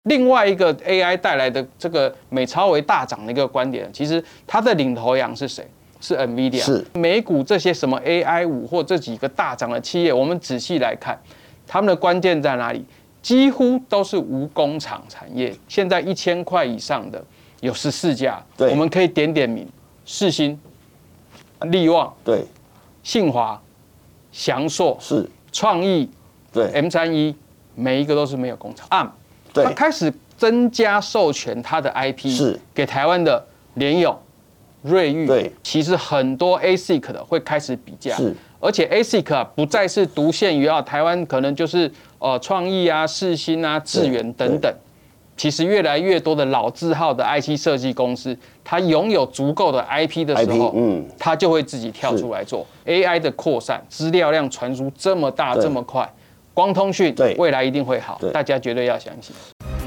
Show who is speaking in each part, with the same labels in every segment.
Speaker 1: 另外一个 AI 带来的这个美超微大涨的一个观点，其实它的领头羊是谁？是 NVIDIA。是美股这些什么 AI5或这几个大涨的企业，我们仔细来看，他们的关键在哪里？几乎都是无工厂产业。现在1000块以上的有14家，我们可以点点名：世芯、力旺、对、信华、祥硕、是创意、对 M31，每一个都是没有工厂。它开始增加授权它的 IP， 是给台湾的联咏、瑞昱。对，其实很多 ASIC 的会开始比价，是，而且 ASIC 不再是独限于台湾，可能就是创意啊、世芯啊、智原等等。其实越来越多的老字号的 IC 设计公司，它拥有足够的 IP 的时候，它就会自己跳出来做 AI 的扩散，资料量传输这么大这么快。光通讯未来一定会好，大家绝对要相信。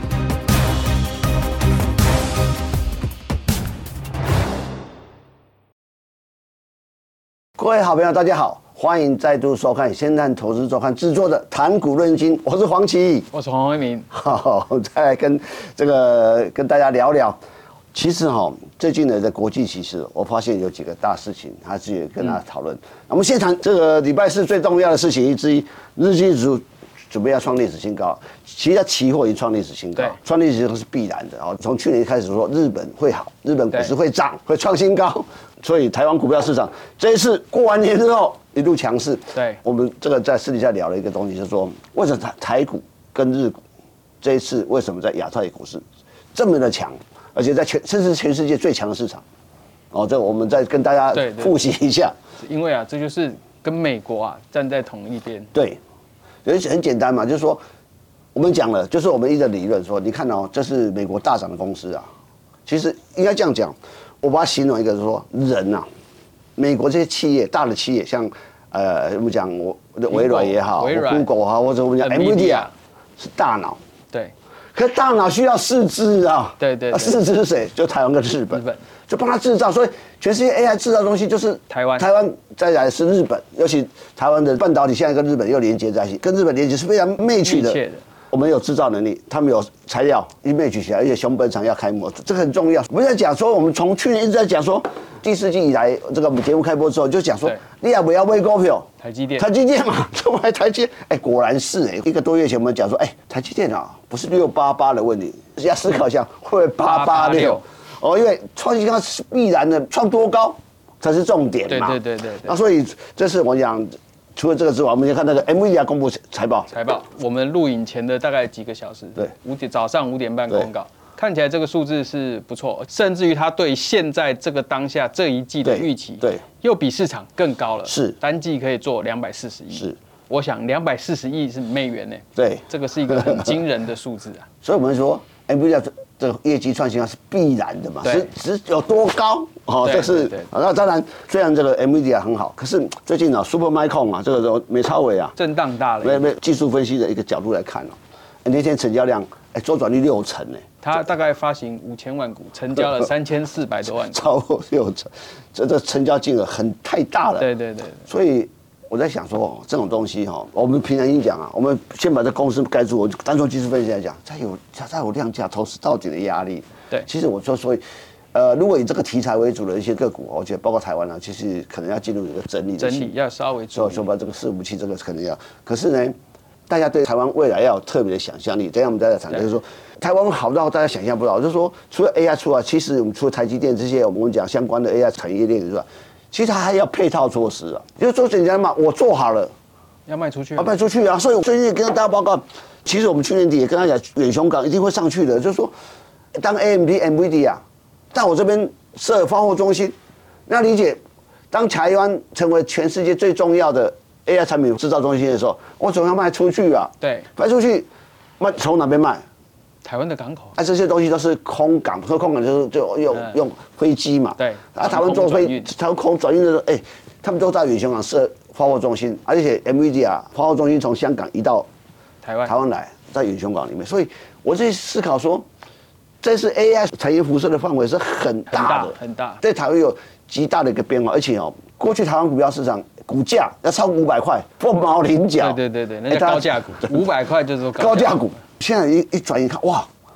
Speaker 2: 各位好朋友，大家好，欢迎再度收看《先看投资周刊》制作的《谈股论金》，我是黄奇，
Speaker 1: 我是黄伟明。
Speaker 2: 好，再来跟大家聊聊。其实最近的国际形势，我发现有几个大事情，还是跟大家讨论。我们先谈这个礼拜四最重要的事情之一，日经指数准备要创历史新高。其实它期货已经创历史新高，创历史新高是必然的。从去年开始说日本会好，日本股市会涨，会创新高，所以台湾股票市场这一次过完年之后一路强势。对，我们这个在私底下聊了一个东西，就是说为什么台股跟日股这一次为什么在亚太股市这么的强？而且在甚至全世界最强的市场，这我们再跟大家复习一下。
Speaker 1: 因为这就是跟美国站在同一边。
Speaker 2: 对，很简单嘛，就是说我们讲了，就是我们一个理论说，你看这是美国大涨的公司其实应该这样讲，我把它形容一个就是说人美国这些企业大的企业，像我们讲微软也好 ，Google 也好，或者我们讲 NVIDIA 是大脑。对。可大脑需要四肢对，四肢是谁？就台湾跟日本，就帮他制造。所以全世界 AI 制造的东西就是台湾，再来是日本，尤其台湾的半导体现在跟日本又连接在一起，跟日本连接是非常match的。我们有制造能力，他们有材料一match起来，而且熊本厂要开模，这个很重要。我们在讲说，我们从去年一直在讲说，第4季以来，这个我们节目开播之后就讲说，你要不要买股票？台积电嘛，就买台积电。果然是1个多月前我们讲说，台积电不是688的问题，要思考一下会不会886。因为创新高是必然的，创多高才是重点嘛。对。那所以这是我讲。除了这个之外，我们先看那个 NVIDIA 公布财报。
Speaker 1: 我们录影前的大概几个小时，早上5点半公告，看起来这个数字是不错，甚至于它对现在这个当下这一季的预期，又比市场更高了。是，单季可以做240亿。是，我想240亿是美元呢。对，这个是一个很惊人的数字
Speaker 2: 所以我们说 NVIDIA 这个业绩创新高是必然的嘛，只有多高？这是那当然，虽然这个 NVIDIA 很好，可是最近Supermicro 这个美超微
Speaker 1: 震荡大了。
Speaker 2: 技术分析的一个角度来看那天成交量周转率60%
Speaker 1: 它大概发行5000万股，成交了3400多万股，
Speaker 2: 超过60%，这成交金额太大了。
Speaker 1: 对。
Speaker 2: 所以我在想说这种东西我们平常已经讲我们先把这公司盖住，我就单从技术分析来讲，它有量价投资到底的压力。对，其实我说所以。如果以这个题材为主的一些个股，我觉得包括台湾其实可能要进入一个整理
Speaker 1: 要稍微
Speaker 2: 所以说把这个伺服器这个可能要，可是呢，大家对台湾未来要有特别的想象力。等一下我们再来谈，就是说台湾好到大家想象不到，就是说除了 AI 出来，其实我们除了台积电这些我们讲相关的 AI 产业链之外，其实它还要配套措施就是说简单嘛，我做好了
Speaker 1: 要卖出去，
Speaker 2: 所以我最近跟大家报告，其实我们去年底也跟他讲，远雄港一定会上去的，就是说当 AMD、NVIDIA。在我这边设发货中心，那理解，当台湾成为全世界最重要的 AI 产品制造中心的时候，我总要卖出去卖出去，从哪边卖？
Speaker 1: 台湾的港口。
Speaker 2: 这些东西都是空港，空港就用飞机嘛。对。台湾做台湾空转运的时候，他们都在远雄港设发货中心，而且 NVIDIA 发货中心从香港移到台湾来，在远雄港里面，所以我在思考说。这是 AI 产业辐射的范围是很大的，对台湾有极大的一个变化，而且过去台湾股票市场股价要超过500块，凤毛麟角。
Speaker 1: 对，那叫高价股，500块就是高价股。
Speaker 2: 现在一转一看，哇，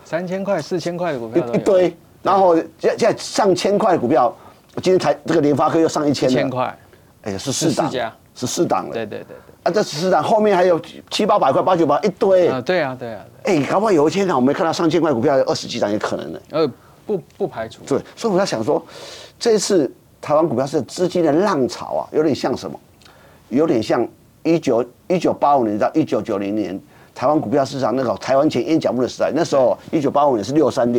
Speaker 1: 3000块、4000块的股票
Speaker 2: 一堆，然后现在上千块的股票，今天这个联发科又上1000块，哎，是14档了。
Speaker 1: 对。
Speaker 2: 啊，这14档后面还有700-800块、800-900一堆。
Speaker 1: 对啊。
Speaker 2: 哎，搞不好有一天我们看到上千块股票有20几档也可能的。
Speaker 1: 不排除。
Speaker 2: 对，所以我在想说，这一次台湾股票是资金的浪潮啊，有点像什么？有点像1985年到1990年台湾股票市场那个台湾前烟角木的时代。那时候1985年是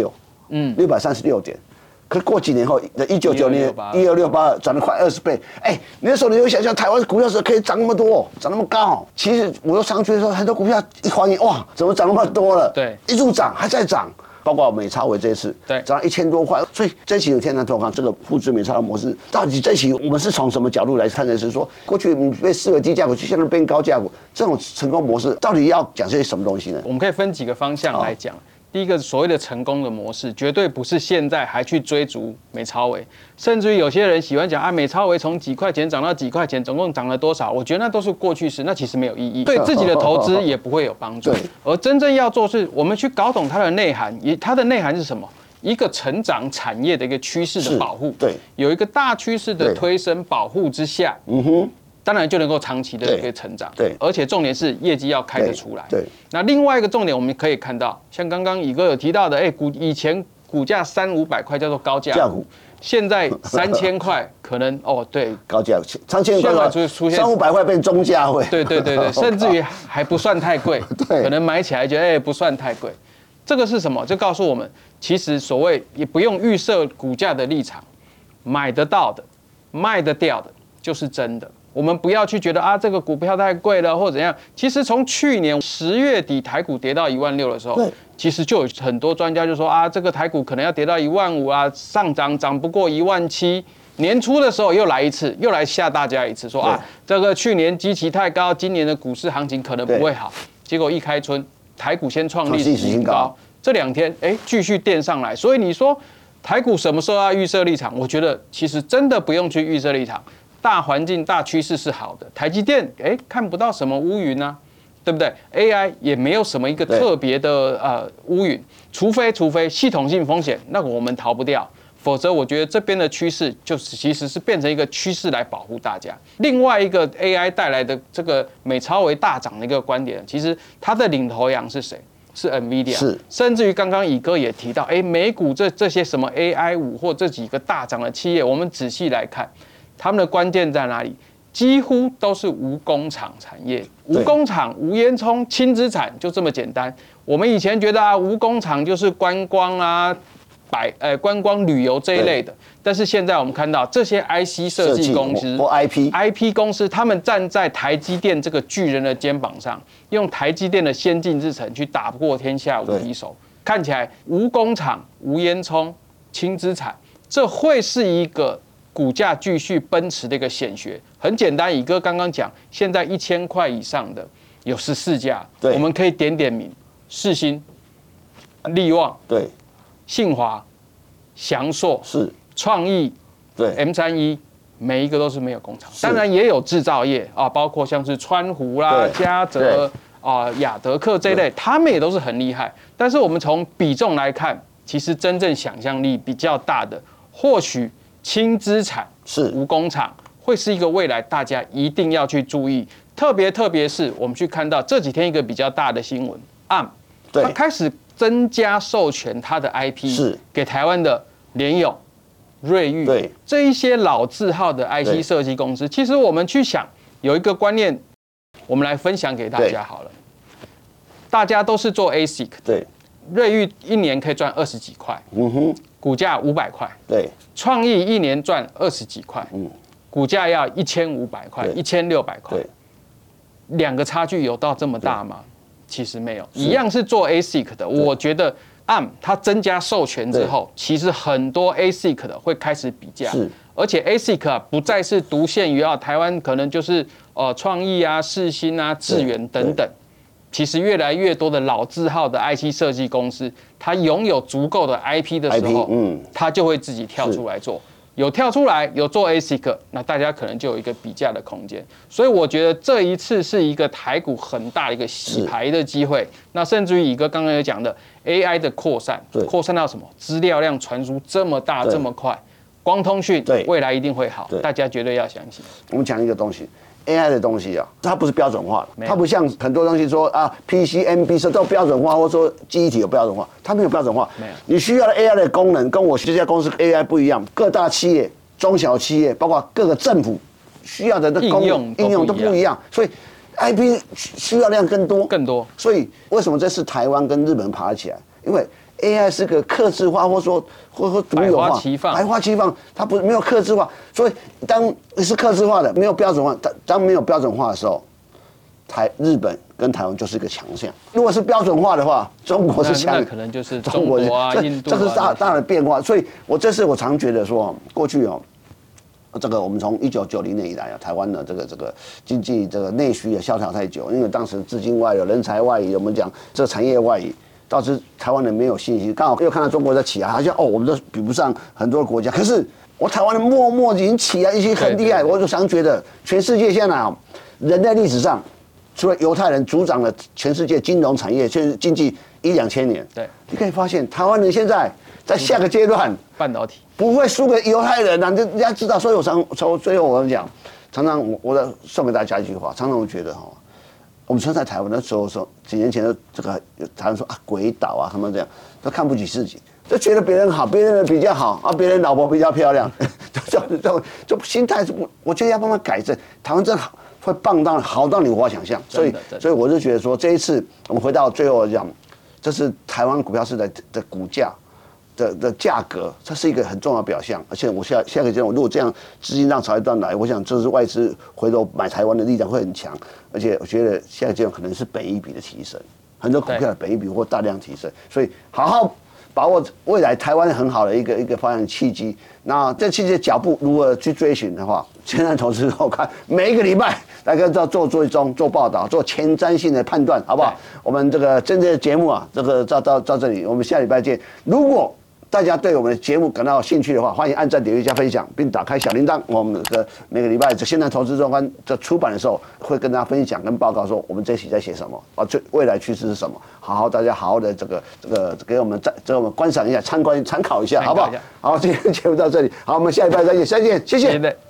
Speaker 2: 636，636点。可是过几年后的1990年1268涨了快20倍。哎，那时候你会想象台湾股票是可以涨那么多，涨那么高。其实我又上去的时候，很多股票一还原，哇，怎么涨那么多了？
Speaker 1: 对，
Speaker 2: 一路涨还在涨。包括美超微这一次，
Speaker 1: 对，
Speaker 2: 涨了1000多块，所以这一期有天南投行这个复制美超的模式，到底这一期我们是从什么角度来看的？是说过去你被视为低价股，就现在变高价股，这种成功模式到底要讲些什么东西呢？
Speaker 1: 我们可以分几个方向来讲。第一个所谓的成功的模式，绝对不是现在还去追逐美超微，甚至于有些人喜欢讲啊，美超微从几块钱涨到几块钱，总共涨了多少？我觉得那都是过去式，那其实没有意义，对自己的投资也不会有帮助。而真正要做是，我们去搞懂它的内涵，它的内涵是什么？一个成长产业的一个趋势的保护，
Speaker 2: 对，
Speaker 1: 有一个大趋势的推升保护之下，当然就能够长期的一个成长，
Speaker 2: 对，
Speaker 1: 而且重点是业绩要开得出来，
Speaker 2: 对。
Speaker 1: 那另外一个重点，我们可以看到，像刚刚乙哥有提到的，以前股价300-500块叫做高价股，现在3000块可能对，
Speaker 2: 高价3000块出现300-500块变中价位，
Speaker 1: 对，甚至于还不算太贵，对，可能买起来觉得不算太贵。这个是什么？就告诉我们，其实所谓也不用预设股价的立场，买得到的、卖得掉的，就是真的。我们不要去觉得啊，这个股票太贵了或怎样。其实从去年10月底台股跌到16000的时候，其实就有很多专家就说啊，这个台股可能要跌到15000啊，上涨不过17000。年初的时候又来一次，又来吓大家一次，说啊，这个去年基期太高，今年的股市行情可能不会好。结果一开春，台股先创历史新高，这2天继续垫上来。所以你说台股什么时候要预设立场？我觉得其实真的不用去预设立场。大环境、大趋势是好的，台积电看不到什么乌云啊，对不对 ？AI 也没有什么一个特别的乌云，除非系统性风险，那我们逃不掉，否则我觉得这边的趋势就是其实是变成一个趋势来保护大家。另外一个 AI 带来的这个美超微大涨的一个观点，其实它的领头羊是谁？是 NVIDIA， 甚至于刚刚乙哥也提到，美股这些什么 AI5或这几个大涨的企业，我们仔细来看。他们的关键在哪里？几乎都是无工厂产业，无工厂、无烟囱、轻资产，就这么简单。我们以前觉得啊，无工厂就是观光啊、观光旅游这一类的，但是现在我们看到这些 IC 设计公司
Speaker 2: 或 IP
Speaker 1: 公司，他们站在台积电这个巨人的肩膀上，用台积电的先进制程去打破天下无敌手。看起来无工厂、无烟囱、轻资产，这会是一个股价继续奔驰的一个显学。很简单，乙哥刚刚讲，现在1000块以上的有14家，我们可以点名：世芯、力旺、信华、祥硕、创意、M31，每一个都是没有工厂，当然也有制造业啊，包括像是川湖啦、嘉泽啊、雅德克这一类，他们也都是很厉害。但是我们从比重来看，其实真正想象力比较大的，或许轻资产无工厂会是一个未来大家一定要去注意，特别是我们去看到这几天一个比较大的新闻，ARM，它开始增加授权它的 IP 给台湾的联咏、瑞昱这一些老字号的 IC 设计公司。其实我们去想有一个观念，我们来分享给大家好了。大家都是做 ASIC， 瑞昱1年可以赚20几块，股价500块，创意1年赚20几块，股价要1500块、1600块，两个差距有到这么大吗？其实没有，一样是做 ASIC 的。我觉得ARM它增加授权之后，其实很多 ASIC 的会开始比价，而且 ASIC 不再是独限于台湾，可能就是创意啊、世芯啊、智原等等。其实越来越多的老字号的 IC 设计公司，它拥有足够的 IP 的时候，它就会自己跳出来做。 有跳出来，有做 ASIC， 那大家可能就有一个比价的空间。所以我觉得这一次是一个台股很大的一个洗牌的机会。那甚至于乙哥刚刚有讲的 AI 的扩散，扩散到什么？资料量传输这么大这么快，光通讯未来一定会好，大家绝对要相信。
Speaker 2: 我们讲一个东西。AI 的东西啊，它不是标准化的，它不像很多东西说啊 PCMB 是都标准化，或者说记忆体有标准化，它没有标准化。你需要的 AI 的功能跟我这家公司 AI 不一样，各大企业、中小企业，包括各个政府需要的功能应用都不一样，所以 IP 需要量更多。所以为什么这次台湾跟日本爬起来？因为 AI 是个客制化，或者说独有化，百花齐放，它不没有客制化，所以当是客制化的，没有标准化，当没有标准化的时候，日本跟台湾就是一个强项。如果是标准化的话，中国是强，
Speaker 1: 那可能就是中国啊、印度啊，
Speaker 2: 这是大的变化。所以这次我常觉得说，过去这个我们从1990年以来啊，台湾的这个经济这个内需也萧条太久，因为当时资金外流、人才外移，我们讲这产业外移。导致台湾人没有信心，刚好又看到中国在起来，好像我们都比不上很多国家。可是我台湾人默默已经起来，已经很厉害。我就常觉得，全世界现在啊，人类历史上，除了犹太人主掌了全世界金融产业、经济1、2千年，你可以发现台湾人现在在下个阶段，
Speaker 1: 半导体
Speaker 2: 不会输给犹太人啊！人家知道，所以我最后我讲，常常我送给大家一句话，常常我觉得我们在台湾的时候说，几年前的这个台湾说啊鬼岛啊，他们这样都看不起自己，就觉得别人好，别人比较好啊，别人老婆比较漂亮，就心态是我觉得要慢慢改正。台湾真的会棒到好到你无法想象，所以我就觉得说这一次我们回到最后讲，这是台湾股票市场的股价。的价格，这是一个很重要的表象，而且我下个阶段，如果这样资金浪潮一段来，我想这是外资回头买台湾的力量会很强，而且我觉得下个阶段可能是本益比的提升，很多股票的本益比或大量提升，所以好好把握未来台湾很好的一个发展契机。那这契机的脚步如何去追寻的话，现在投资我看每一个礼拜来跟做追踪、做报道、做前瞻性的判断，好不好？我们这个真正的节目啊，这个到这里，我们下礼拜见。如果大家对我们的节目感到兴趣的话，欢迎按赞、点阅、加分享，并打开小铃铛。我们每个礼拜这现在投资周刊这出版的时候，会跟大家分享跟报告说我们这期在写什么啊，未来趋势是什么。大家好好的这个给我们我们观赏一下、参考一下，好不好？好，今天节目到这里，好，我们下礼拜再见，谢谢。